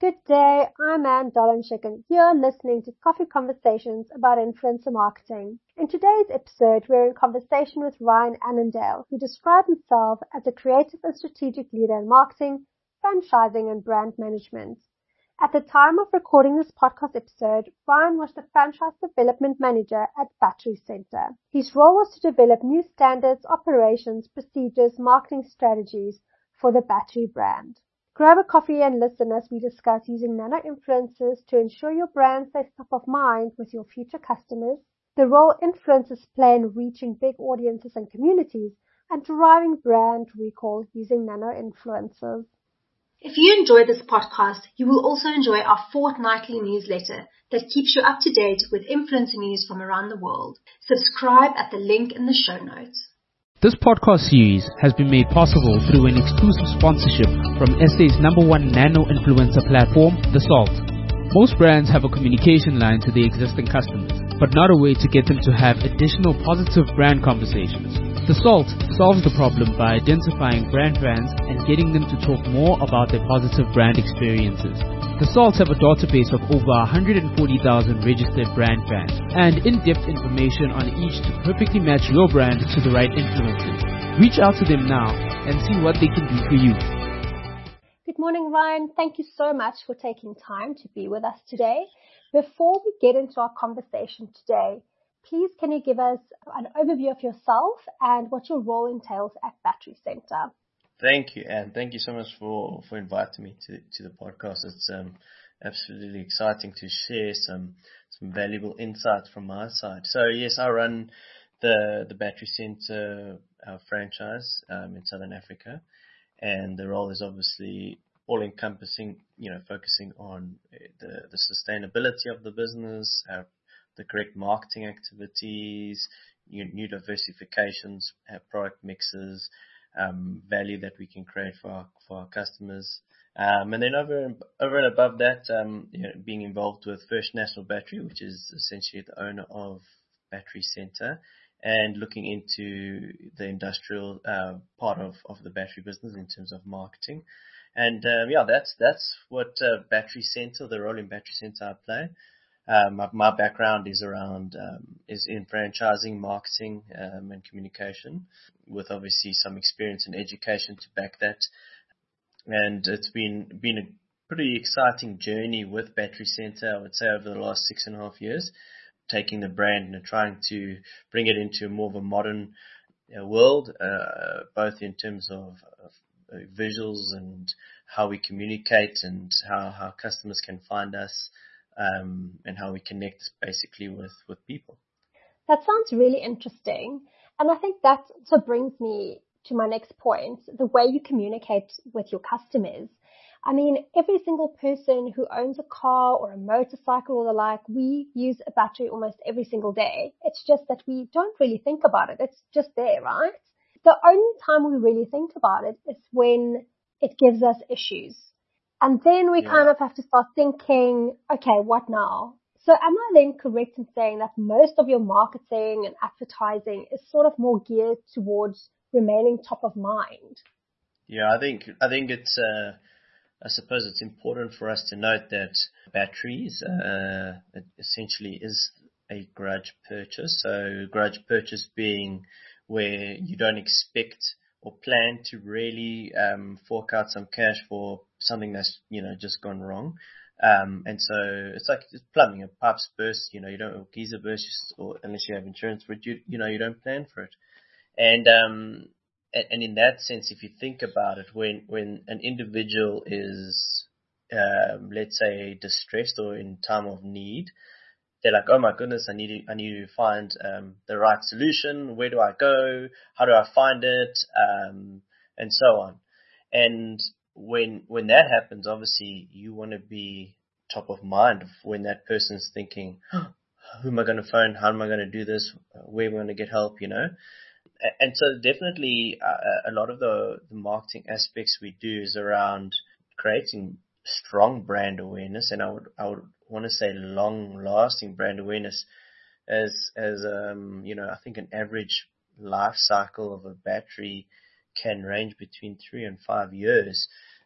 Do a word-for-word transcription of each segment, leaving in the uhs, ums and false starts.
Good day, I'm Anne Dolanchik and you're listening to Coffee Conversations about influencer marketing. In today's episode, we're in conversation with Ryan Annandale, who described himself as a creative and strategic leader in marketing, franchising and brand management. At the time of recording this podcast episode, Ryan was the franchise development manager at Battery Center. His role was to develop new standards, operations, procedures, marketing strategies for the Battery brand. Grab a coffee and listen as we discuss using nano-influencers to ensure your brand stays top of mind with your future customers, the role influencers play in reaching big audiences and communities, and driving brand recall using nano-influencers. If you enjoy this podcast, you will also enjoy our fortnightly newsletter that keeps you up to date with influencer news from around the world. Subscribe at the link in the show notes. This podcast series has been made possible through an exclusive sponsorship from S A's number one nano-influencer platform, The Salt. Most brands have a communication line to their existing customers, but not a way to get them to have additional positive brand conversations. The Salt solves the problem by identifying brand fans and getting them to talk more about their positive brand experiences. The Salt have a database of over one hundred forty thousand registered brand fans and in-depth information on each to perfectly match your brand to the right influencers. Reach out to them now and see what they can do for you. Good morning, Ryan. Thank you so much for taking time to be with us today. Before we get into our conversation today, please can you give us an overview of yourself and what your role entails at Battery Center? Thank you, Anne. Thank you so much for, for inviting me to, to the podcast. It's um, absolutely exciting to share some some valuable insights from my side. So yes, I run the the Battery Center uh, franchise um, in Southern Africa, and the role is obviously all encompassing. You know, focusing on the the sustainability of the business, uh, the correct marketing activities, new, new diversifications, uh, product mixes. Um, value that we can create for our, for our customers. Um, and then over, over and above that, um, you know, being involved with First National Battery, which is essentially the owner of Battery Center, and looking into the industrial, uh, part of, of the battery business in terms of marketing. And, um, yeah, that's, that's what, uh, Battery Center, the role in Battery Center I play. Um, my, my background is around, um, is in franchising, marketing, um, and communication, with obviously some experience in education to back that. And it's been, been a pretty exciting journey with Battery Center, I would say, over the last six and a half years, taking the brand and trying to bring it into more of a modern uh, world, uh, both in terms of, of uh, visuals and how we communicate and how, how customers can find us. Um, and how we connect basically with, with people. That sounds really interesting. And I think that also brings me to my next point, the way you communicate with your customers. I mean, every single person who owns a car or a motorcycle or the like, we use a battery almost every single day. It's just that we don't really think about it. It's just there, right? The only time we really think about it is when it gives us issues. And then we yeah. kind of have to start thinking, okay, what now? So am I then correct in saying that most of your marketing and advertising is sort of more geared towards remaining top of mind? Yeah, I think, I think it's, uh, I suppose it's important for us to note that batteries, uh, it essentially is a grudge purchase. So grudge purchase being where you don't expect or plan to really um, fork out some cash for something that's, you know, just gone wrong. Um, and so it's like it's plumbing. A pipes burst, you know, you don't, or geyser burst, or unless you have insurance for it, you, you know, you don't plan for it. And, um, and, and in that sense, if you think about it, when, when an individual is, um, let's say distressed or in time of need, they're like, oh my goodness, I need to, I need to find, um, the right solution. Where do I go? How do I find it? Um, and so on. And when, when that happens, obviously you want to be top of mind when that person's thinking, oh, who am I going to phone? How am I going to do this? Where am I going to get help? You know? And so definitely uh, a lot of the, the marketing aspects we do is around creating strong brand awareness, and I would I would want to say long-lasting brand awareness, as as um you know I think an average life cycle of a battery can range between three and five years.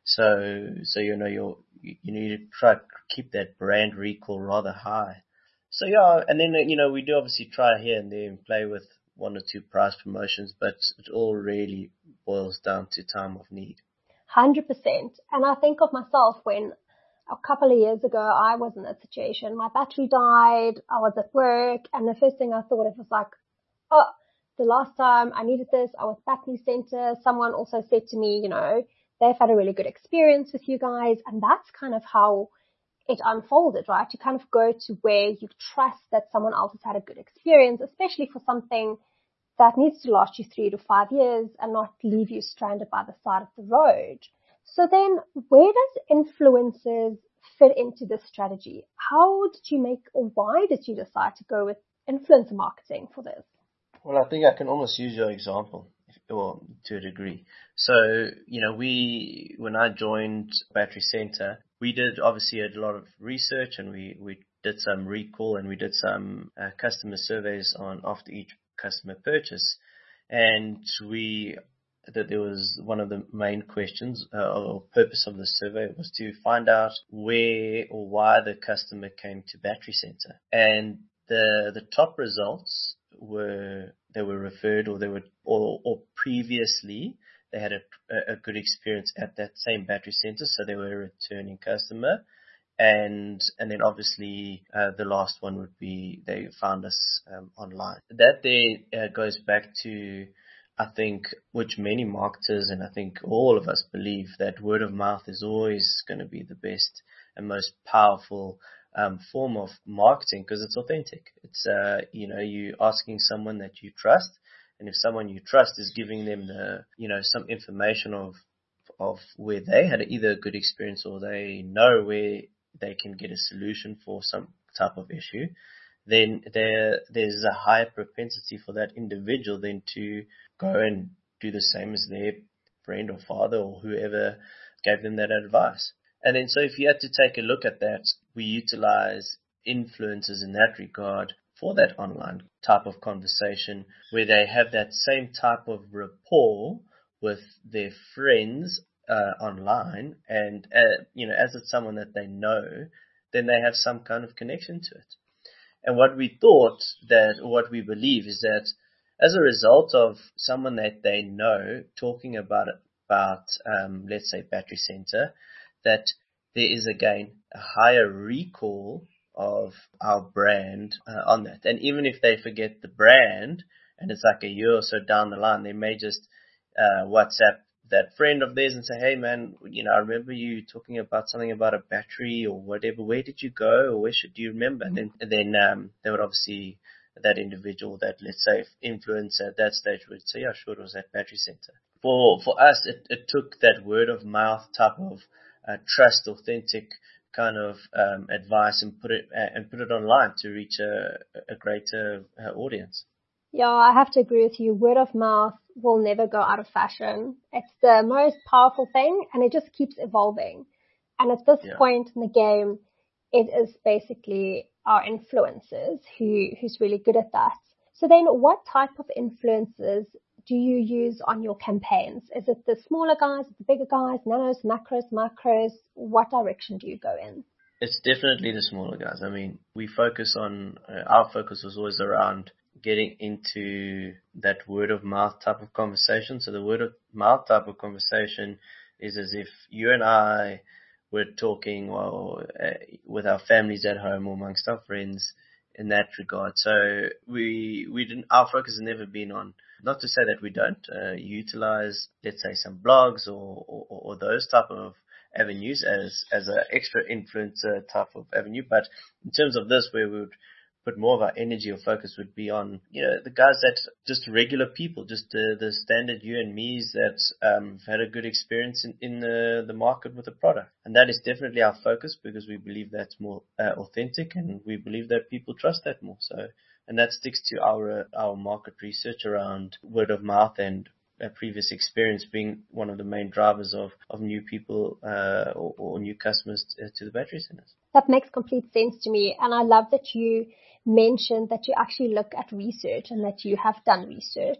So, so you know, you're, you you need to try to keep that brand recall rather high. So yeah, and then, you know, we do obviously try here and there and play with one or two price promotions, but it all really boils down to time of need. one hundred percent. And I think of myself when a couple of years ago I was in that situation. My battery died, I was at work, and the first thing I thought of was like, oh, the last time I needed this, I was at Battery Center. Someone also said to me, you know, they've had a really good experience with you guys. And that's kind of how it unfolded, right? You kind of go to where you trust that someone else has had a good experience, especially for something that needs to last you three to five years and not leave you stranded by the side of the road. So then where does influencers fit into this strategy? How did you make, or why did you decide to go with influencer marketing for this? Well, I think I can almost use your example, well, to a degree. So, you know, we, when I joined Battery Center, we did obviously a lot of research, and we, we did some recall, and we did some uh, customer surveys on after each customer purchase. And we, that there was one of the main questions uh, or purpose of the survey was to find out where or why the customer came to Battery Center. And the, the top results were, they were referred or they were, or, or previously they had a, a good experience at that same Battery Center. So they were a returning customer. And, and then obviously, uh, the last one would be they found us, um, online. That there uh, goes back to, I think, which many marketers and I think all of us believe that word of mouth is always going to be the best and most powerful um, form of marketing because it's authentic. It's, uh, you know, you asking someone that you trust, and if someone you trust is giving them the, you know, some information of, of where they had either a good experience or they know where they can get a solution for some type of issue, then there, there's a higher propensity for that individual then to go and do the same as their friend or father or whoever gave them that advice. And then so if you had to take a look at that, we utilize influencers in that regard for that online type of conversation where they have that same type of rapport with their friends uh, online. And, uh, you know, as it's someone that they know, then they have some kind of connection to it. And what we thought that, or what we believe is that as a result of someone that they know talking about it, about, um, let's say Battery Center, that there is again a higher recall of our brand uh, on that. And even if they forget the brand and it's like a year or so down the line, they may just uh, WhatsApp that friend of theirs and say, hey man, you know, I remember you talking about something about a battery or whatever. Where did you go or where should you remember? And then, and then um, they would obviously, that individual, that let's say influencer at that stage would say, yeah, sure, it was at Battery Center. For for us, it, it took that word of mouth type of uh, trust, authentic kind of um, advice and put it uh, and put it online to reach a, a greater uh, audience. Yeah, I have to agree with you. Word of mouth will never go out of fashion. It's the most powerful thing, and it just keeps evolving. And at this Yeah. point in the game, it is basically our influencers who who's really good at that. So then what type of influencers do you use on your campaigns? Is it the smaller guys, the bigger guys, nanos, macros, micros? What direction do you go in? It's definitely the smaller guys. I mean, we focus on, uh, our focus was always around getting into that word of mouth type of conversation. So the word of mouth type of conversation is as if you and I were talking or uh, with our families at home or amongst our friends in that regard. So we, we didn't, our focus has never been on, not to say that we don't uh, utilize, let's say, some blogs or, or, or those type of avenues as, as an extra influencer type of avenue. But in terms of this, where we would put more of our energy or focus would be on, you know, the guys that just regular people, just the, the standard you and me's that um, have had a good experience in, in the, the market with the product. And that is definitely our focus because we believe that's more uh, authentic and we believe that people trust that more. So, and that sticks to our, uh, our market research around word of mouth and a previous experience being one of the main drivers of, of new people uh, or, or new customers to, to the battery centers. That makes complete sense to me. And I love that you mentioned that you actually look at research and that you have done research.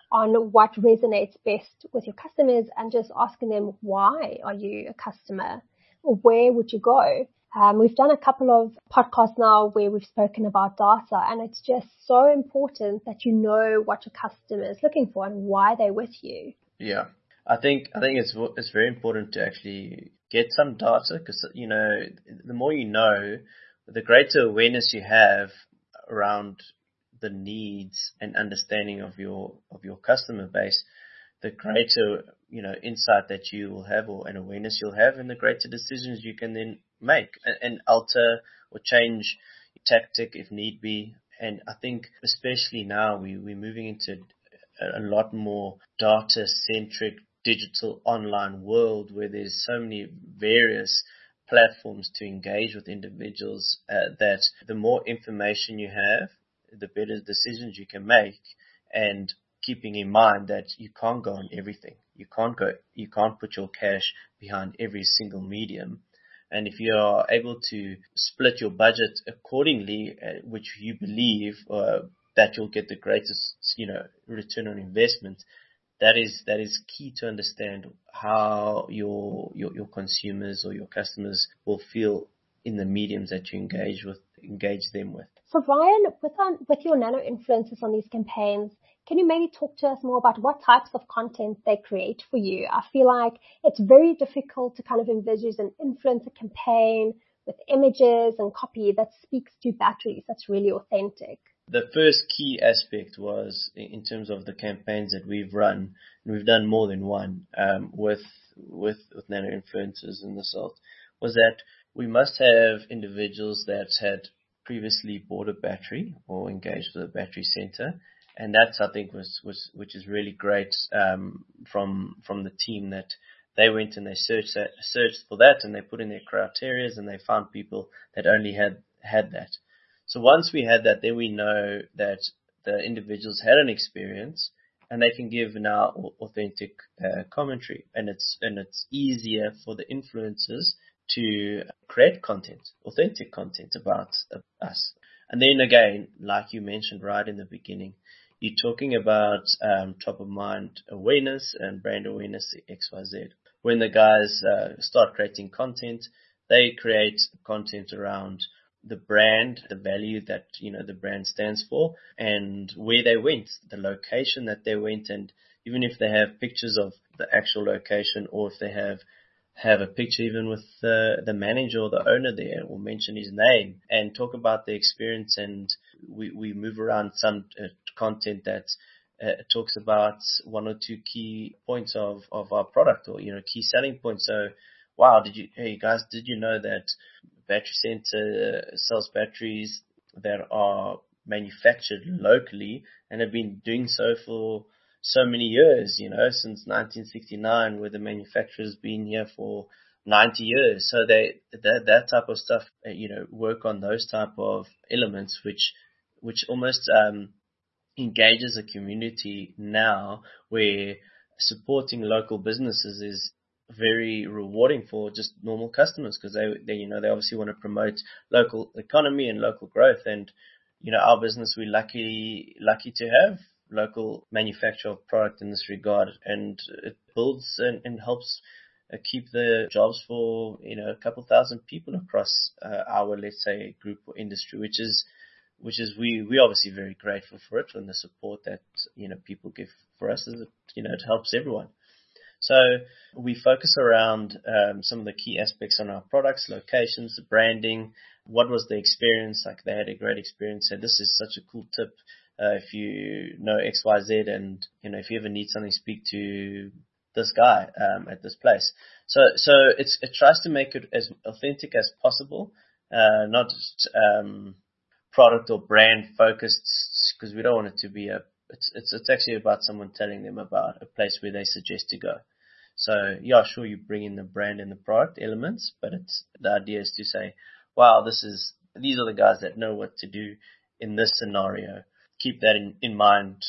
on what resonates best with your customers and just asking them, why are you a customer? Or where would you go? Um, we've done a couple of podcasts now where we've spoken about data, and it's just so important that you know what your customer is looking for and why they're with you. Yeah, I think I think it's it's very important to actually get some data, because, you know, the more you know, the greater awareness you have around the needs and understanding of your of your customer base, the greater, you know, insight that you will have, or an awareness you'll have, and the greater decisions you can then make and, and alter or change your tactic if need be. And I think especially now we, we're moving into a, a lot more data-centric digital online world where there's so many various platforms to engage with individuals, uh, that the more information you have, the better decisions you can make, and keeping in mind that you can't go on everything. You can't go, you can't put your cash behind every single medium. And if you are able to split your budget accordingly, uh, which you believe uh, that you'll get the greatest, you know, return on investment, that is that is key to understand how your your your consumers or your customers will feel in the mediums that you engage with, engage them with. So Ryan, with on, with your nano influencers on these campaigns, can you maybe talk to us more about what types of content they create for you? I feel like it's very difficult to kind of envisage an influencer campaign with images and copy that speaks to batteries. That's really authentic. The first key aspect was in terms of the campaigns that we've run, and we've done more than one um, with with with nano influencers in the Salt, was that we must have individuals that had previously bought a battery or engaged with a battery center. And that's, I think, was, was, which is really great, um, from, from the team, that they went and they searched that, searched for that, and they put in their criteria, and they found people that only had, had that. So once we had that, then we know that the individuals had an experience, and they can give now authentic, uh, commentary. And it's, and it's easier for the influencers to create content, authentic content about us. And then again, like you mentioned right in the beginning, you're talking about um, top of mind awareness and brand awareness, X Y Z. When the guys uh, start creating content, they create content around the brand, the value that, you know, the brand stands for, and where they went, the location that they went, and even if they have pictures of the actual location, or if they have have a picture even with the, the manager or the owner there, or mention his name and talk about the experience. And we, we move around some uh, content that uh, talks about one or two key points of, of our product, or, you know, key selling points. So, wow, did you, hey guys, did you know that Battery Center sells batteries that are manufactured locally and have been doing so for so many years, you know, since nineteen sixty-nine, where the manufacturer's been here for ninety years. So they, that, that type of stuff, you know, work on those type of elements, which, which almost, um, engages a community now, where supporting local businesses is very rewarding for just normal customers, because they, they, you know, they obviously want to promote local economy and local growth. And, you know, our business, we're lucky, lucky to have local manufacture of product in this regard, and it builds and, and helps uh, keep the jobs for, you know, a couple thousand people across uh, our, let's say, group or industry, which is, which is we we obviously very grateful for it, and the support that, you know, people give for us, is, you know, it helps everyone. So we focus around um, some of the key aspects on our products, locations, the branding. What was the experience? Like, they had a great experience. So this is such a cool tip. Uh, if you know X Y Z, and, you know, if you ever need something, speak to this guy um, at this place. So, so it's, it tries to make it as authentic as possible, uh, not just um, product or brand focused, because we don't want it to be a. It's, it's it's actually about someone telling them about a place where they suggest to go. So yeah, sure, you bring in the brand and the product elements, but it's, the idea is to say, wow, this is these are the guys that know what to do in this scenario. Keep that in, in mind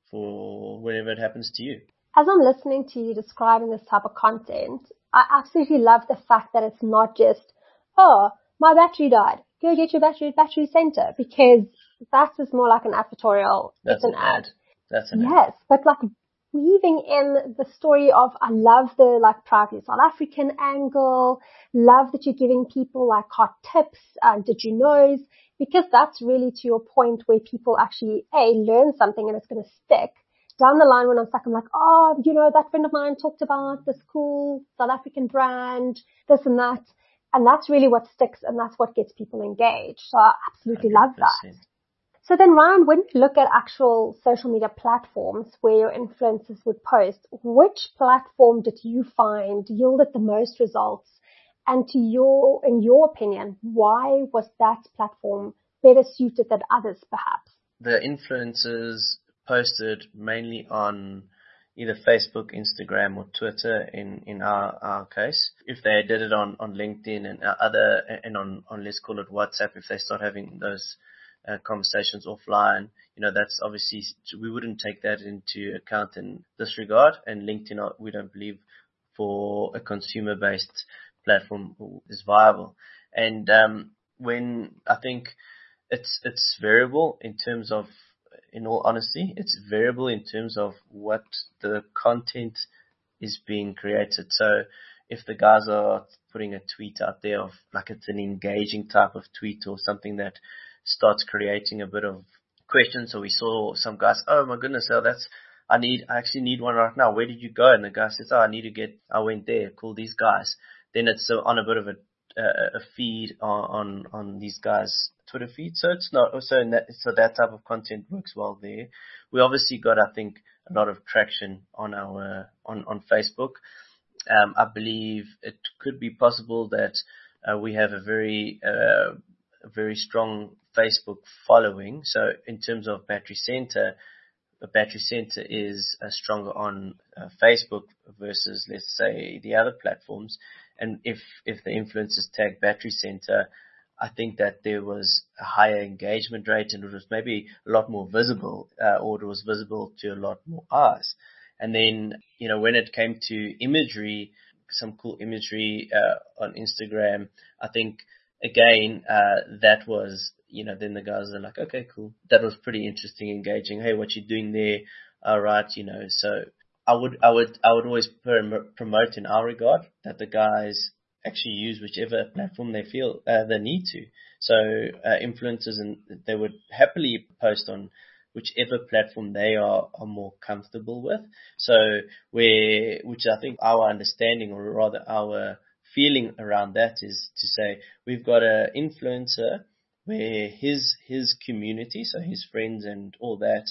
for whenever it happens to you. As I'm listening to you describing this type of content, I absolutely love the fact that it's not just, oh, my battery died, go get your battery at Battery Center, because that is more like an advertorial. That's it's an an ad. ad. That's amazing. Yes, but like weaving in the story of, I love the like proudly South African angle, love that you're giving people like hot tips, um, did you knows, because that's really to your point where people actually, A, learn something and it's going to stick. Down the line when I'm stuck, I'm like, oh, you know, that friend of mine talked about this cool South African brand, this and that. And that's really what sticks and that's what gets people engaged. So I absolutely love that. So then, Ryan, when you look at actual social media platforms where your influencers would post, which platform did you find yielded the most results? And to your, in your opinion, why was that platform better suited than others, perhaps? The influencers posted mainly on either Facebook, Instagram, or Twitter in, in our, our case. If they did it on, on LinkedIn and other, and on, on, let's call it WhatsApp, if they start having those Uh, conversations offline, you know, that's obviously, we wouldn't take that into account in this regard. And LinkedIn, we don't believe for a consumer-based platform is viable. And um, when I think it's it's variable in terms of, in all honesty, it's variable in terms of what the content is being created. So if the guys are putting a tweet out there of like it's an engaging type of tweet or something that starts creating a bit of questions. So we saw some guys, oh my goodness, oh that's, I need, I actually need one right now. Where did you go? And the guy says, oh, I need to get, I went there, call these guys. Then it's uh, on a bit of a, uh, a feed on, on, on these guys' Twitter feed. So it's not, also in that, so that type of content works well there. We obviously got, I think, a lot of traction on our, on, on Facebook. Um, I believe it could be possible that uh, we have a very, uh, a very strong Facebook following. So in terms of Battery Center, the Battery Center is uh, stronger on uh, Facebook versus, let's say, the other platforms. And if, if the influencers tag Battery Center, I think that there was a higher engagement rate and it was maybe a lot more visible, uh, or it was visible to a lot more eyes. And then, you know, when it came to imagery, some cool imagery uh, on Instagram, I think, again, uh, that was, you know, then the guys are like, okay, cool. That was pretty interesting, engaging. Hey, what you doing there? All right, you know, so I would, I would, I would always prom- promote in our regard that the guys actually use whichever platform they feel uh, they need to. So uh, influencers, and they would happily post on whichever platform they are, are more comfortable with. So where, which I think our understanding, or rather our feeling around that, is to say we've got an influencer where his his community, so his friends and all that,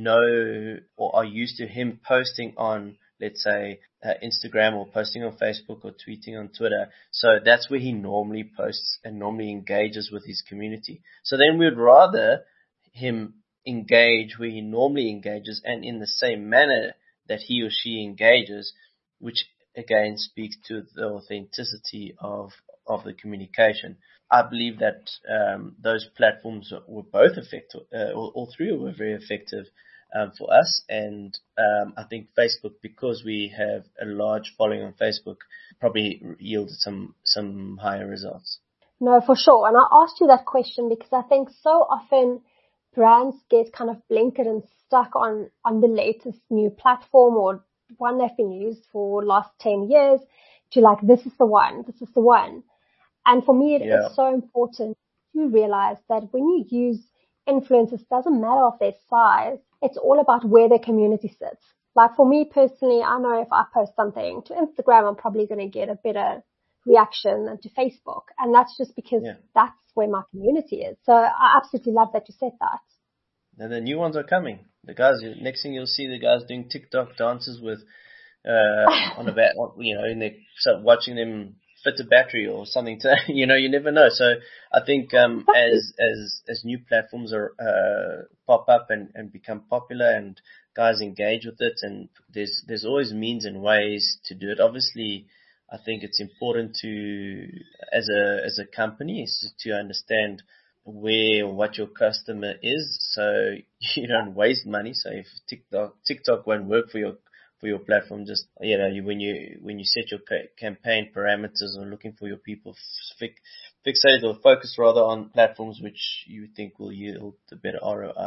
know or are used to him posting on, let's say, uh, Instagram, or posting on Facebook, or tweeting on Twitter. So that's where he normally posts and normally engages with his community. So then we'd rather him engage where he normally engages and in the same manner that he or she engages, which again speaks to the authenticity of, of the communication. I believe that um, those platforms were both effective, uh, all, all three were very effective um, for us. And um, I think Facebook, because we have a large following on Facebook, probably yielded some, some higher results. No, for sure. And I asked you that question because I think so often brands get kind of blinkered and stuck on, on the latest new platform or one they've been used for the last ten years to like, this is the one, this is the one. And for me, it yeah. is so important to realize that when you use influencers, doesn't matter of their size, it's all about where their community sits. Like for me personally, I know if I post something to Instagram, I'm probably going to get a better reaction than to Facebook. And that's just because yeah. that's where my community is. So I absolutely love that you said that. And the new ones are coming. The guys, next thing you'll see the guys doing TikTok dances with, uh, on a bat, you know, and they're so watching them fit a battery or something to, you know, you never know. So I think, um, as, as, as new platforms are, uh, pop up and, and become popular and guys engage with it, and there's, there's always means and ways to do it. Obviously, I think it's important to, as a, as a company, is to understand where or what your customer is, so you don't waste money. So if TikTok, TikTok won't work for your, for your platform, just, you know, you, when you, when you set your ca- campaign parameters or looking for your people, fix, fixate or focus rather on platforms which you think will yield the better R O I.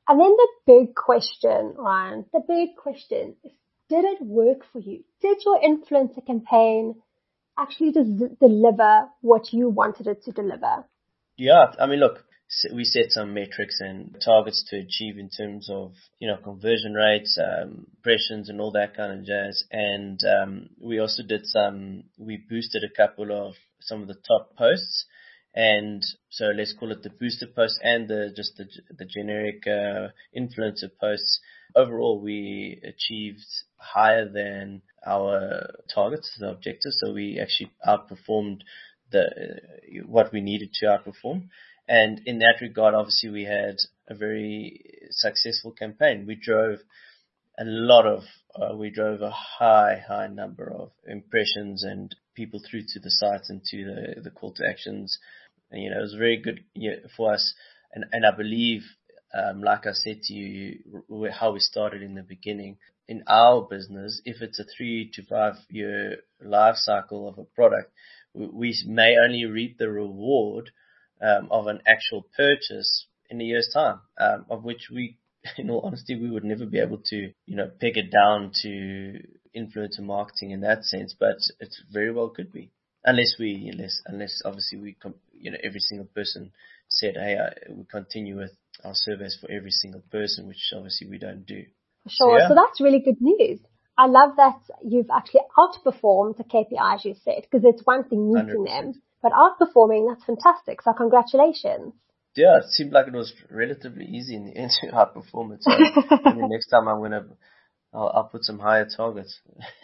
And then the big question, Ryan, the big question is, did it work for you? Did your influencer campaign actually des- deliver what you wanted it to deliver? Yeah, I mean, look, we set some metrics and targets to achieve in terms of, you know, conversion rates, um, impressions and all that kind of jazz. And um, we also did some, we boosted a couple of some of the top posts. And so let's call it the booster post and the just the, the generic uh, influencer posts. Overall, we achieved higher than our targets, the objectives. So we actually outperformed the uh, what we needed to outperform. And in that regard, obviously, we had a very successful campaign. We drove a lot of, uh, we drove a high, high number of impressions and people through to the sites and to the, the call to actions. And, you know, it was very good for us. And, and I believe, um, like I said to you, how we started in the beginning, in our business, if it's a three to five year life cycle of a product, we may only reap the reward um, of an actual purchase in a year's time, um, of which we, in all honesty, we would never be able to, you know, peg it down to influencer marketing in that sense, but it very well could be. Unless we, unless, unless obviously we, you know, every single person said, hey, I, we continue with our surveys for every single person, which obviously we don't do. Sure. So, yeah. So that's really good news. I love that you've actually outperformed the K P Is you set, because it's one thing meeting one hundred percent them, but outperforming, that's fantastic. So congratulations. Yeah, it seemed like it was relatively easy in the end to outperform it. So maybe next time I'm going to, I'll, I'll put some higher targets.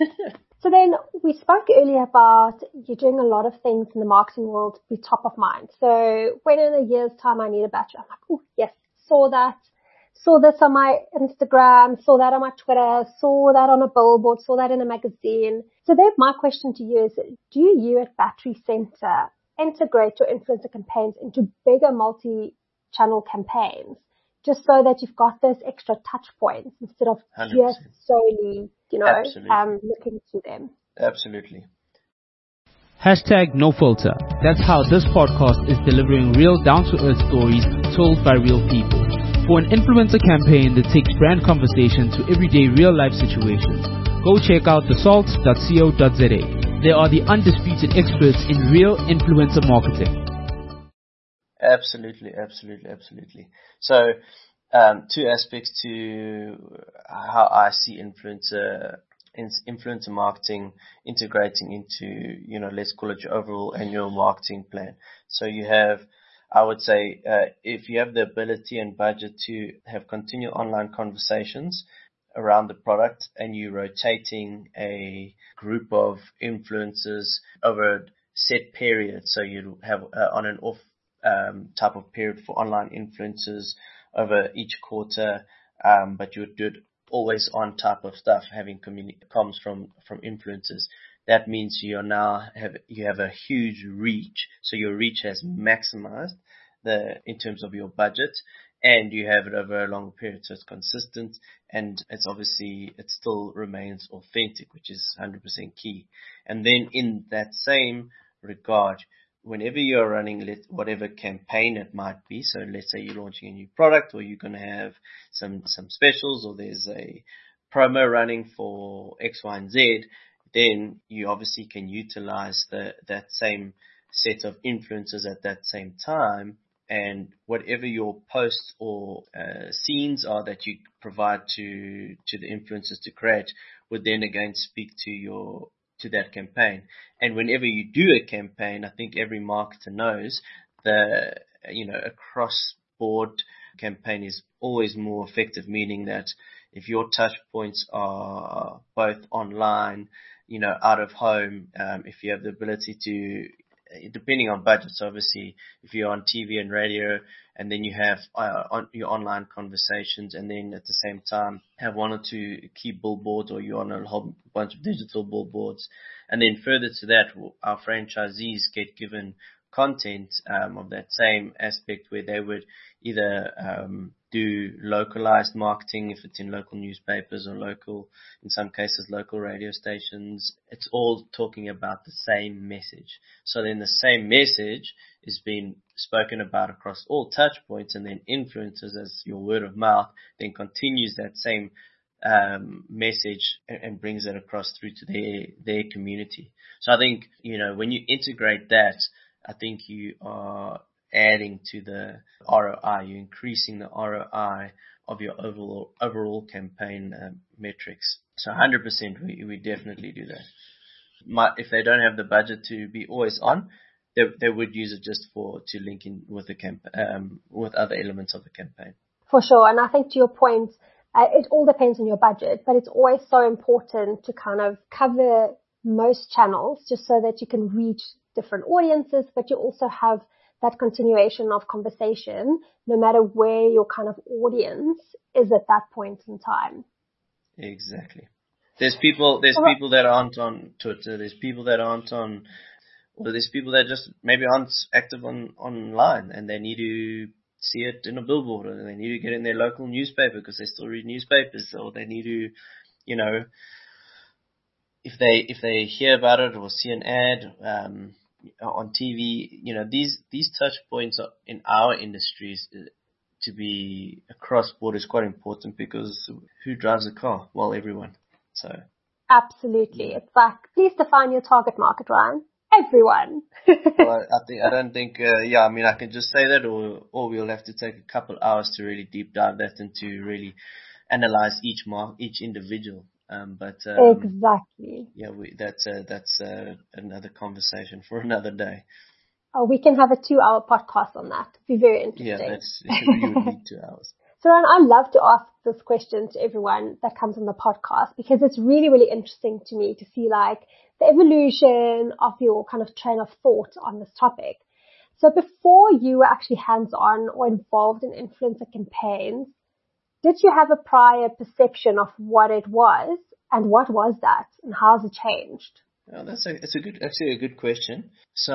So then we spoke earlier about you doing a lot of things in the marketing world to be top of mind. So when in a year's time I need a battery, I'm like, oh yes, saw that. Saw this on my Instagram, saw that on my Twitter, saw that on a billboard, saw that in a magazine. So then my question to you is, do you at Battery Center integrate your influencer campaigns into bigger multi-channel campaigns, just so that you've got those extra touch points instead of one hundred percent just solely, you know, um, looking to them? Absolutely. Hashtag no filter. That's how this podcast is delivering real down-to-earth stories told by real people. For an influencer campaign that takes brand conversation to everyday real-life situations, go check out the salt dot co dot za. They are the undisputed experts in real influencer marketing. Absolutely, absolutely, absolutely. So, um, two aspects to how I see influencer influencer marketing integrating into, you know, let's call it your overall annual marketing plan. So you have, I would say, uh, if you have the ability and budget to have continual online conversations around the product and you're rotating a group of influencers over a set period, so you have uh, on and off um, type of period for online influencers over each quarter, um, but you would do it always on type of stuff, having communi- comms from, from influencers. That means you are now have, you have a huge reach. So your reach has maximized the, in terms of your budget, and you have it over a long period. So it's consistent, and it's obviously, it still remains authentic, which is one hundred percent key. And then in that same regard, whenever you're running whatever campaign it might be, so let's say you're launching a new product, or you're going to have some, some specials, or there's a promo running for X, Y, and Z, then you obviously can utilize the, that same set of influencers at that same time, and whatever your posts or uh, scenes are that you provide to, to the influencers to create would then again speak to your to that campaign. And whenever you do a campaign, I think every marketer knows the, you know, a cross-board campaign is always more effective, meaning that if your touch points are both online, you know, out of home, um, if you have the ability to, depending on budgets, obviously, if you're on T V and radio, and then you have uh, on your online conversations, and then at the same time have one or two key billboards, or you're on a whole bunch of digital billboards. And then further to that, our franchisees get given content um, of that same aspect, where they would either um, do localized marketing if it's in local newspapers or local, in some cases, local radio stations. It's all talking about the same message. So then the same message is being spoken about across all touch points, and then influencers, as your word of mouth, then continues that same um, message and, and brings it across through to their, their community. So I think, you know, when you integrate that, I think you are adding to the R O I, you're increasing the R O I of your overall overall campaign um, metrics. So one hundred percent we, we definitely do that. My, if they don't have the budget to be always on, they, they would use it just for to link in with the camp um, with other elements of the campaign. For sure, and I think to your point, uh, it all depends on your budget, but it's always so important to kind of cover most channels just so that you can reach different audiences, but you also have that continuation of conversation, no matter where your kind of audience is at that point in time. Exactly. There's people, there's people that aren't on Twitter. There's people that aren't on, or there's people that just maybe aren't active on online, and they need to see it in a billboard, or they need to get in their local newspaper because they still read newspapers, or they need to, you know, if they if they hear about it or see an ad um, on T V, you know, these these touch points are, in our industries uh, to be across board is quite important, because who drives a car? Well, everyone. So absolutely, it's like, please define your target market, Ryan. Everyone. Well, I, I think I don't think. Uh, yeah, I mean, I can just say that, or or we'll have to take a couple hours to really deep dive that and to really analyze each mark, each individual. Um, but um, exactly. Yeah, we, that's uh, that's uh, another conversation for another day. Oh, we can have a two-hour podcast on that. It'd be very interesting. Yeah, that's you would need two hours. So, Ryan, I love to ask this question to everyone that comes on the podcast, because it's really, really interesting to me to see like the evolution of your kind of train of thought on this topic. So before you were actually hands-on or involved in influencer campaigns, did you have a prior perception of what it was, and what was that, and how's it changed? Well, that's a, it's a good, actually a good question. So,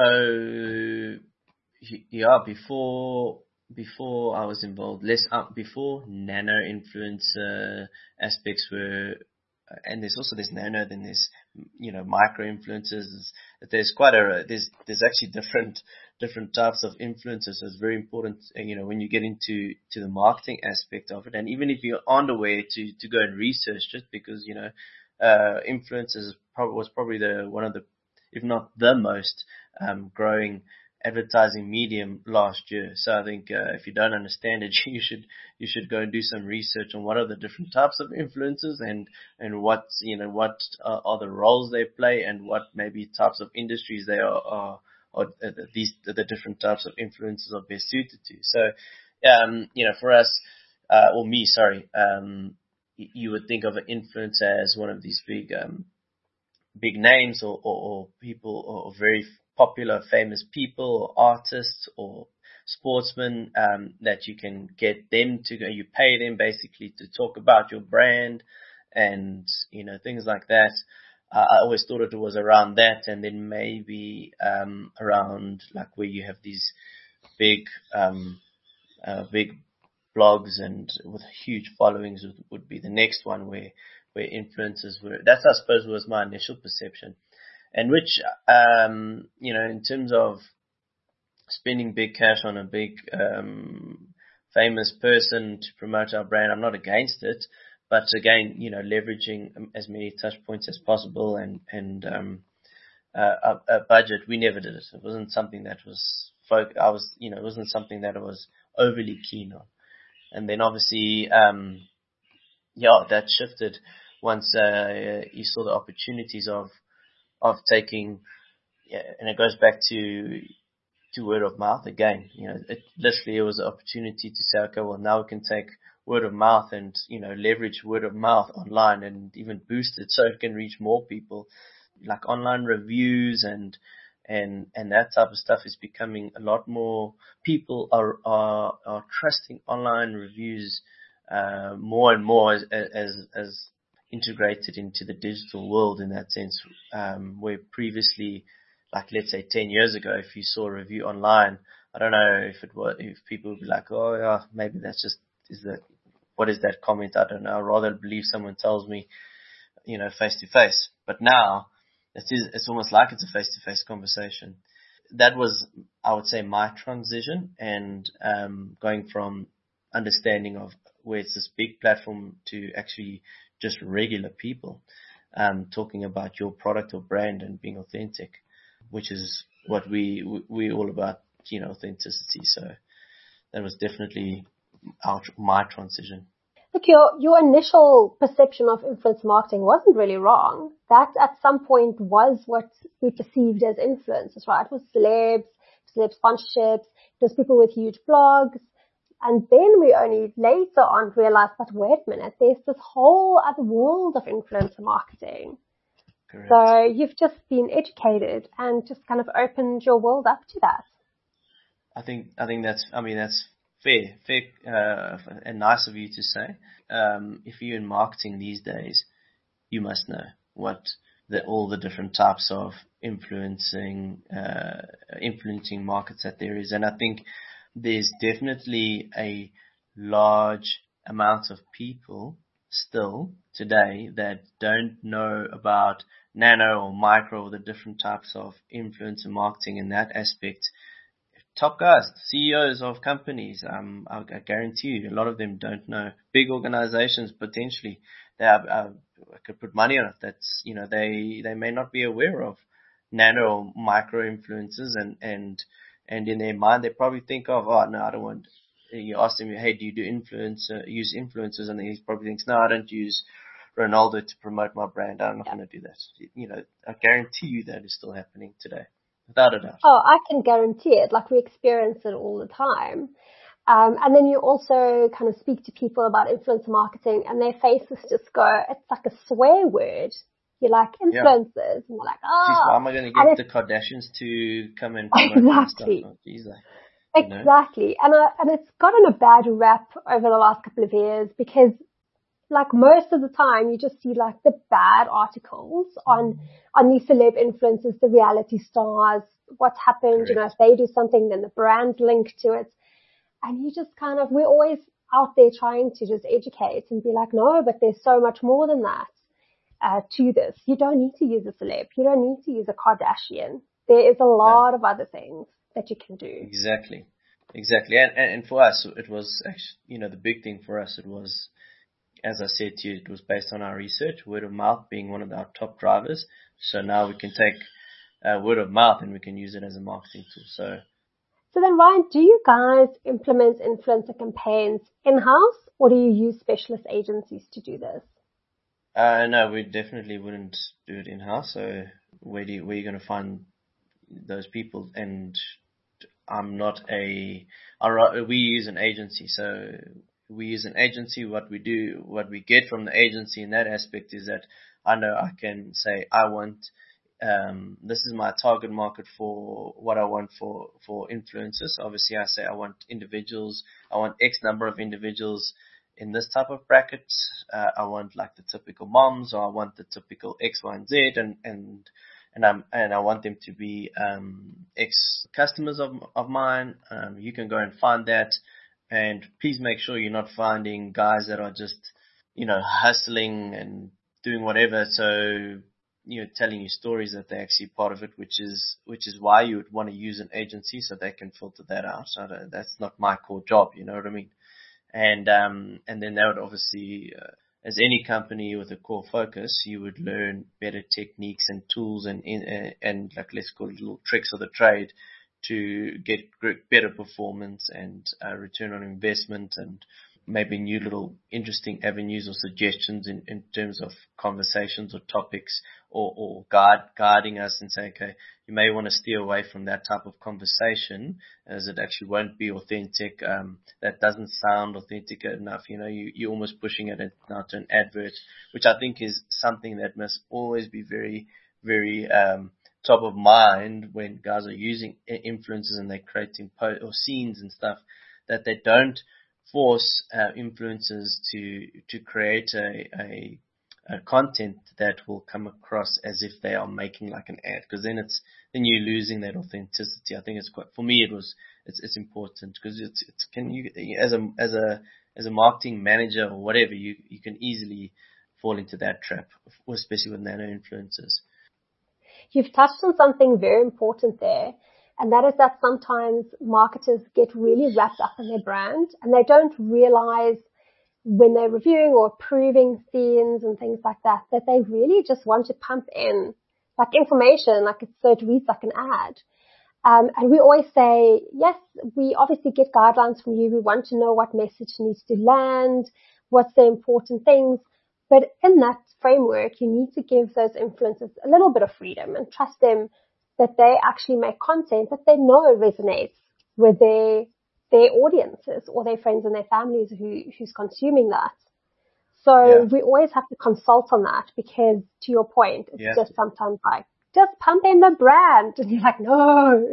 yeah, before, before I was involved, less up before nano influencer aspects were, and there's also, there's nano, then there's, you know, micro influencers. There's quite a, there's, there's actually different, different types of influencers. So it's very important, you know, when you get into, to the marketing aspect of it. And even if you aren't aware to, to go and research it, because, you know, uh, influencers probably, was probably the, one of the, if not the most, um, growing advertising medium last year. So I think uh, if you don't understand it, you should you should go and do some research on what are the different types of influencers, and and what you know what are, are the roles they play, and what maybe types of industries they are are, are uh, these the different types of influencers are best suited to. So um, you know, for us uh, or me, sorry, um, you would think of an influencer as one of these big um, big names, or, or, or people, or very popular, famous people, or artists, or sportsmen, um, that you can get them to go, you pay them basically to talk about your brand, and, you know, things like that. Uh, I always thought it was around that, and then maybe, um, around like where you have these big, um, uh, big blogs and with huge followings would, would be the next one, where, where influencers were. That's, I suppose, was my initial perception. And which, um, you know, in terms of spending big cash on a big, um, famous person to promote our brand, I'm not against it. But again, you know, leveraging as many touch points as possible, and, and, um, uh, a, a budget, we never did it. It wasn't something that was, folk, I was, you know, it wasn't something that I was overly keen on. And then obviously, um, yeah, that shifted once, uh, you saw the opportunities of, of taking, yeah, and it goes back to, to word of mouth again. You know, it literally, it was an opportunity to say, okay, well, now we can take word of mouth and, you know, leverage word of mouth online and even boost it so it can reach more people. Like online reviews and, and, and that type of stuff is becoming a lot more, people are, are, are trusting online reviews, uh, more and more as, as, as, integrated into the digital world in that sense, um, where previously, like let's say ten years ago, if you saw a review online, I don't know if it was, if people would be like, oh yeah, maybe that's just is that, what is that comment? I don't know. I'd rather believe someone tells me, you know, face to face. But now it is, it's almost like it's a face to face conversation. That was, I would say, my transition, and um, going from understanding of where it's this big platform to actually just regular people um, talking about your product or brand and being authentic, which is what we we all about, you know, authenticity. So that was definitely our, my transition. Look, your, your initial perception of influencer marketing wasn't really wrong. That at some point was what we perceived as influencers, right? It was celebs, celeb sponsorships, it was people with huge blogs. And then we only later on realized, but wait a minute, there's this whole other world of influencer marketing. Correct. So you've just been educated and just kind of opened your world up to that. I think, I think that's, I mean, that's fair, fair, uh, and nice of you to say. Um, if you're in marketing these days, you must know what the, all the different types of influencing, uh, influencing markets that there is. And I think there's definitely a large amount of people still today that don't know about nano or micro or the different types of influencer marketing in that aspect. Top guys, C E Os of companies, um, I, I guarantee you, a lot of them don't know. Big organizations, potentially, they have, uh, I could put money on it. That's, you know, they, they may not be aware of nano or micro influencers, and, and, and in their mind, they probably think of, oh, no, I don't want, you ask them, hey, do you do influencer, use influencers? And then he probably thinks, no, I don't use Ronaldo to promote my brand. I'm not yeah. going to do that. You know, I guarantee you that is still happening today. Without a doubt. Oh, I can guarantee it. Like, we experience it all the time. Um, and then you also kind of speak to people about influencer marketing and their faces just go, it's like a swear word. You're like, influencers. Yeah. And they're like, oh. Jeez, why am I going to get the Kardashians to come and promote exactly. my stuff? Oh, geez, like, exactly. And, uh, and it's gotten a bad rap over the last couple of years because, like, most of the time you just see like the bad articles on, on these celeb influencers, the reality stars, what's happened, Correct. You know, if they do something, then the brand's linked to it. And you just kind of, we're always out there trying to just educate and be like, no, but there's so much more than that, uh, to this. You don't need to use a celeb. You don't need to use a Kardashian. There is a lot no. of other things that you can do. Exactly. Exactly. And, and, and for us, it was actually, you know, the big thing for us, it was, as I said to you, it was based on our research, word of mouth being one of our top drivers. So now we can take uh, word of mouth and we can use it as a marketing tool. So, so then, Ryan, do you guys implement influencer campaigns in-house, or do you use specialist agencies to do this? Uh, no, we definitely wouldn't do it in-house. So where do you, where are you going to find those people? And I'm not a, we use an agency. So we use an agency. What we do, what we get from the agency in that aspect is that I know I can say, I want, um, this is my target market for what I want for, for influencers. Obviously I say I want individuals. I want X number of individuals in this type of bracket. Uh, I want like the typical moms, or I want the typical X, Y, and Z, and, and, and I'm, and I want them to be, um, ex customers of, of mine. Um, you can go and find that. And please make sure you're not finding guys that are just, you know, hustling and doing whatever. So, you know, telling you stories that they're actually part of it, which is, which is why you would want to use an agency so they can filter that out. So that's not my core job. You know what I mean? And, um, and then that would obviously, uh, as any company with a core focus, you would learn better techniques and tools and, and, and like, let's call it little tricks of the trade to get better performance and uh, return on investment, and maybe new little interesting avenues or suggestions in, in terms of conversations or topics, or, or guide, guiding us and say, okay, you may want to steer away from that type of conversation as it actually won't be authentic. Um, that doesn't sound authentic enough. You know, you, you're almost pushing it now to an advert, which I think is something that must always be very, very, um, top of mind when guys are using influencers and they're creating po- or scenes and stuff, that they don't force uh, influencers to to create a, a a content that will come across as if they are making like an ad, because then it's then you're losing that authenticity. I think it's quite, for me it was it's it's important, because it's it's can you as a as a as a marketing manager or whatever, you, you can easily fall into that trap, especially with nano influencers. You've touched on something very important there, and that is that sometimes marketers get really wrapped up in their brand and they don't realize when they're reviewing or approving scenes and things like that, that they really just want to pump in like information, like it's so it reads like an ad. Um, and we always say, yes, we obviously get guidelines from you. We want to know what message needs to land, what's the important things. But in that framework, you need to give those influencers a little bit of freedom and trust them that they actually make content that they know resonates with their their audiences or their friends and their families who who's consuming that. So Yeah. we always have to consult on that because, to your point, it's Yeah. just sometimes like, just pump in the brand. And you're like, no.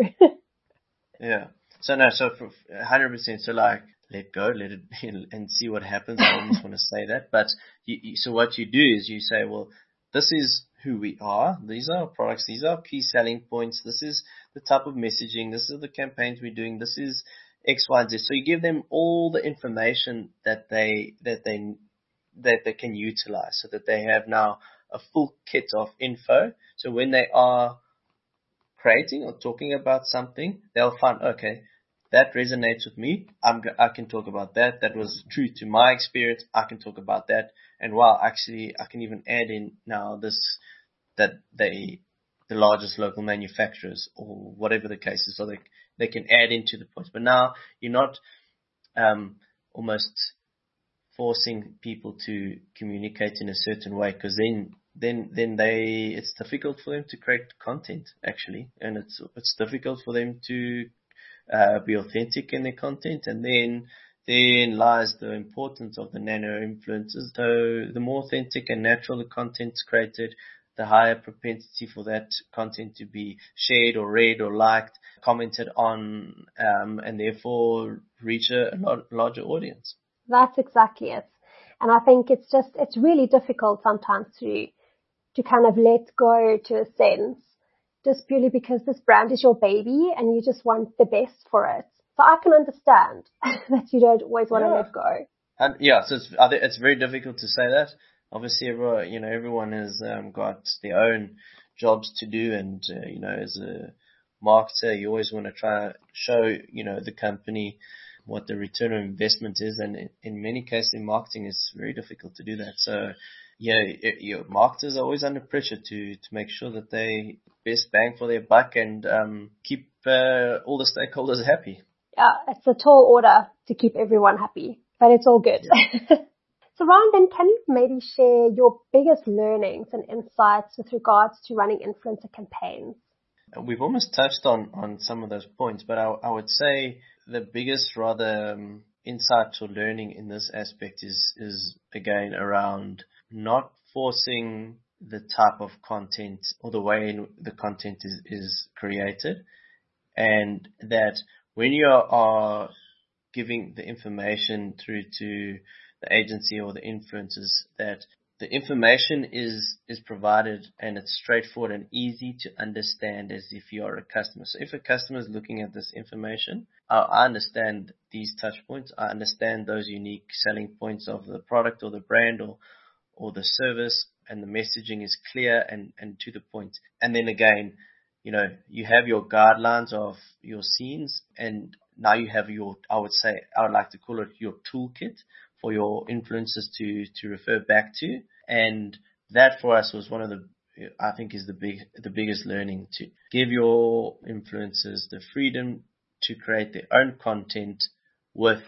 Yeah. So no, so for one hundred percent, so like, let go, let it be and see what happens. I almost want to say that. But you, you, so what you do is you say, well, this is who we are. These are our products. These are our key selling points. This is the type of messaging. This is the campaigns we're doing. This is X, Y, and Z. So you give them all the information that they, that they, that they can utilize so that they have now a full kit of info. So when they are creating or talking about something, they'll find, okay, that resonates with me. I'm, I can talk about that. That was true to my experience. I can talk about that. And wow, actually, I can even add in now this, that they, the largest local manufacturers or whatever the case is, so they, they can add into the points. But now you're not, um, almost forcing people to communicate in a certain way, because then, then, then they, it's difficult for them to create content actually. And it's, it's difficult for them to, Uh, be authentic in their content, and then therein lies the importance of the nano influencers. So the more authentic and natural the content's created, the higher propensity for that content to be shared or read or liked, commented on, um, and therefore reach a, a larger audience. That's exactly it. And I think it's just, it's really difficult sometimes to, to kind of let go to a sense, just purely because this brand is your baby and you just want the best for it. So I can understand that you don't always want Yeah. to let go. And yeah, so it's, I think it's very difficult to say that. Obviously, everyone, you know, everyone has um, got their own jobs to do, and uh, you know, as a marketer, you always want to try to show, you know, the company what the return on investment is, and in, in many cases in marketing, it's very difficult to do that. So, yeah, it, your marketers are always under pressure to to make sure that they best bang for their buck and um, keep uh, all the stakeholders happy. Yeah, it's a tall order to keep everyone happy, but it's all good. Yeah. So Ryan, then can you maybe share your biggest learnings and insights with regards to running influencer campaigns? We've almost touched on, on some of those points, but I, I would say the biggest rather um, insight or learning in this aspect is, is again around not forcing the type of content or the way in the content is, is created, and that when you are giving the information through to the agency or the influencers, that the information is, is provided and it's straightforward and easy to understand as if you are a customer. So if a customer is looking at this information, I, I understand these touch points. I understand those unique selling points of the product or the brand or, or the service, and the messaging is clear and, and to the point. And then again, you know, you have your guidelines of your scenes, and now you have your, I would say, I would like to call it your toolkit for your influencers to, to refer back to. And that for us was one of the, I think is the big, the biggest learning, to give your influencers the freedom to create their own content with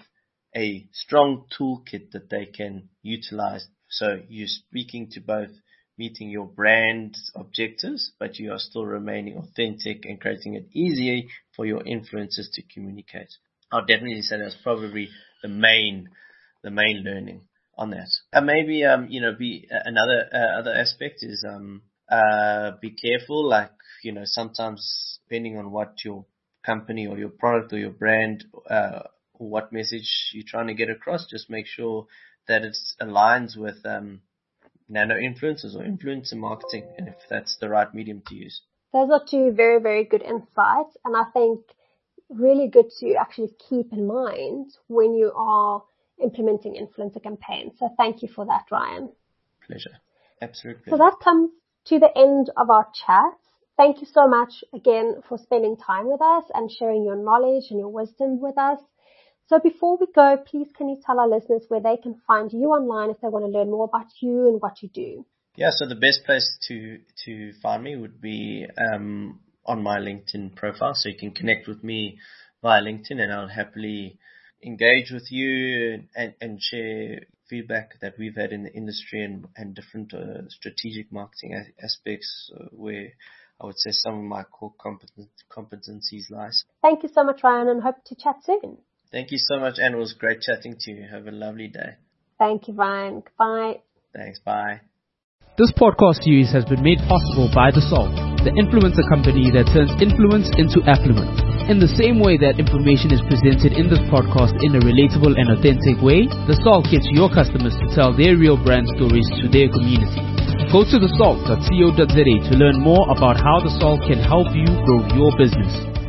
a strong toolkit that they can utilize. So you're speaking to both meeting your brand objectives, but you are still remaining authentic and creating it easier for your influencers to communicate. I'll definitely say that's probably the main, the main learning on that. And maybe, um, you know, be uh, another, uh, other aspect is, um, uh, be careful. Like, you know, sometimes depending on what your company or your product or your brand, uh, or what message you're trying to get across, just make sure that it aligns with, um, nano influencers or influencer marketing, and if that's the right medium to use. Those are two very, very good insights, and I think really good to actually keep in mind when you are implementing influencer campaigns. So thank you for that, Ryan. Pleasure. Absolutely. So that comes to the end of our chat. Thank you so much again for spending time with us and sharing your knowledge and your wisdom with us. So before we go, please can you tell our listeners where they can find you online if they want to learn more about you and what you do? Yeah, so the best place to to find me would be um, on my LinkedIn profile. So you can connect with me via LinkedIn, and I'll happily engage with you and, and share feedback that we've had in the industry and, and different uh, strategic marketing aspects uh, where I would say some of my core competen- competencies lies. Thank you so much, Ryan, and hope to chat soon. Thank you so much, and it was great chatting to you. Have a lovely day. Thank you, Ryan. Goodbye. Thanks. Bye. This podcast series has been made possible by The Salt, the influencer company that turns influence into affluence. In the same way that information is presented in this podcast in a relatable and authentic way, The Salt gets your customers to tell their real brand stories to their community. Go to the salt dot co dot za to learn more about how The Salt can help you grow your business.